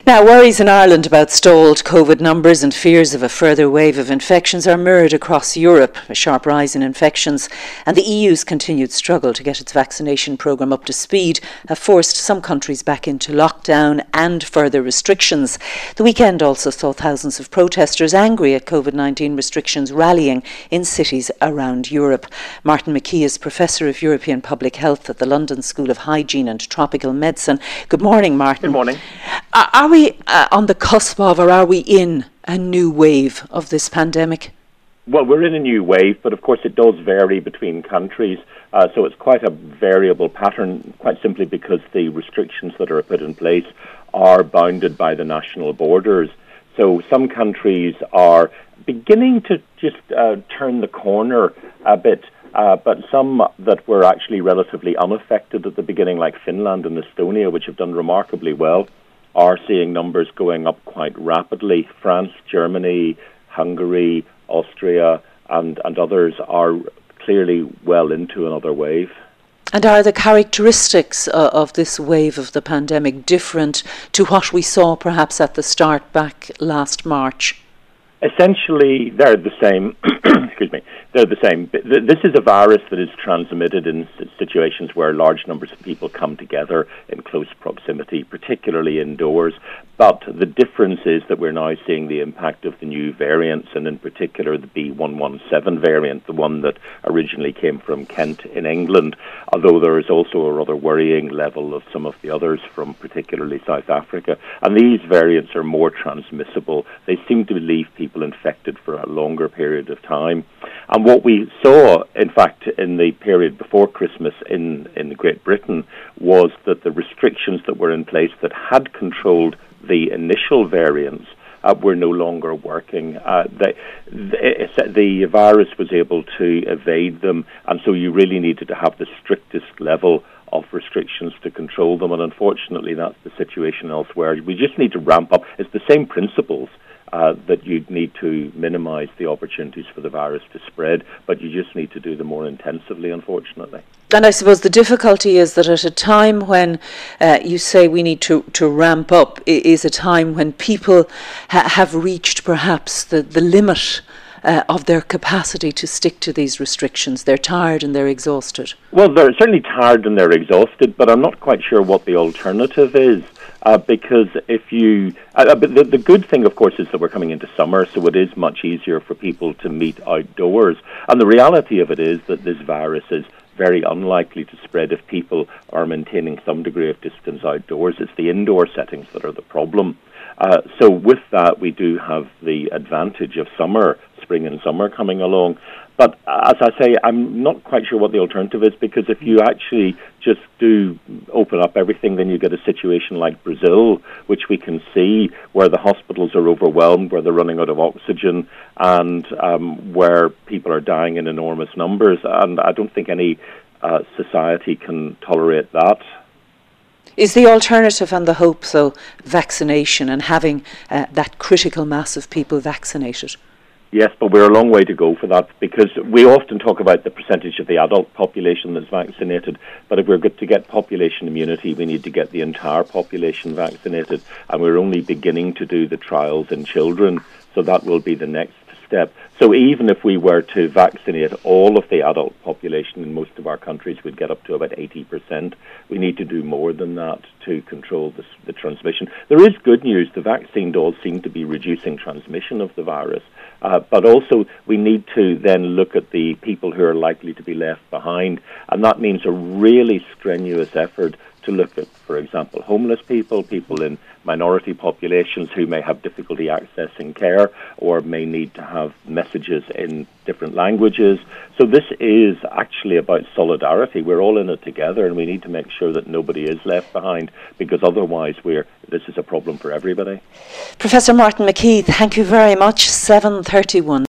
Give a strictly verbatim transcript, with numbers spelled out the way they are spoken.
Now, worries in Ireland about stalled COVID numbers and fears of a further wave of infections are mirrored across Europe. A sharp rise in infections and the E U's continued struggle to get its vaccination programme up to speed have forced some countries back into lockdown and further restrictions. The weekend also saw thousands of protesters angry at COVID nineteen restrictions rallying in cities around Europe. Martin McKee is Professor of European Public Health at the London School of Hygiene and Tropical Medicine. Good morning, Martin. Good morning. Are, are we uh, on the cusp of, or are we in a new wave of this pandemic? Well, we're in a new wave, but of course it does vary between countries. Uh, so it's quite a variable pattern, quite simply because the restrictions that are put in place are bounded by the national borders. So some countries are beginning to just uh, turn the corner a bit. Uh, but some that were actually relatively unaffected at the beginning, like Finland and Estonia, which have done remarkably well, are seeing numbers going up quite rapidly. France, Germany, Hungary, Austria, and, and others are clearly well into another wave. And are the characteristics uh, of this wave of the pandemic different to what we saw perhaps at the start back last March? Essentially, they're the same. Excuse me. They're the same. This is a virus that is transmitted in situations where large numbers of people come together in close proximity, particularly indoors. But the difference is that we're now seeing the impact of the new variants, and in particular the B one one seven variant, the one that originally came from Kent in England, although there is also a rather worrying level of some of the others from particularly South Africa. And these variants are more transmissible. They seem to leave people infected for a longer period of time. And what we saw, in fact, in the period before Christmas in, in Great Britain was that the restrictions that were in place that had controlled the initial variants uh, were no longer working. Uh, the, the, the virus was able to evade them, and so you really needed to have the strictest level of restrictions to control them, and unfortunately that's the situation elsewhere. We just need to ramp up. It's the same principles. Uh, that you need to minimise the opportunities for the virus to spread, but you just need to do them more intensively, unfortunately. And I suppose the difficulty is that at a time when uh, you say we need to, to ramp up, is a time when people ha- have reached perhaps the, the limit uh, of their capacity to stick to these restrictions. They're tired and they're exhausted. Well, they're certainly tired and they're exhausted, but I'm not quite sure what the alternative is. Uh, because if you, uh, but the, the good thing, of course, is that we're coming into summer, so it is much easier for people to meet outdoors. And the reality of it is that this virus is very unlikely to spread if people are maintaining some degree of distance outdoors. It's the indoor settings that are the problem. Uh, so with that, we do have the advantage of summer, spring and summer coming along. But as I say, I'm not quite sure what the alternative is, because if you actually just do open up everything, then you get a situation like Brazil, which we can see, where the hospitals are overwhelmed, where they're running out of oxygen, and um, where people are dying in enormous numbers. And I don't think any uh, society can tolerate that. Is the alternative and the hope, so, vaccination and having uh, that critical mass of people vaccinated? Yes, but we're a long way to go for that, because we often talk about the percentage of the adult population that's vaccinated, but if we're good to get population immunity, we need to get the entire population vaccinated, and we're only beginning to do the trials in children, so that will be the next step. So even if we were to vaccinate all of the adult population in most of our countries, we'd get up to about eighty percent. We need to do more than that to control this, the transmission. There is good news. The vaccine does seem to be reducing transmission of the virus. Uh, but also we need to then look at the people who are likely to be left behind. And that means a really strenuous effort to look at, for example, homeless people, people in minority populations who may have difficulty accessing care or may need to have messages in different languages. So this is actually about solidarity. We're all in it together, and we need to make sure that nobody is left behind, because otherwise we're this is a problem for everybody. Professor Martin McKee, thank you very much. seven thirty-one.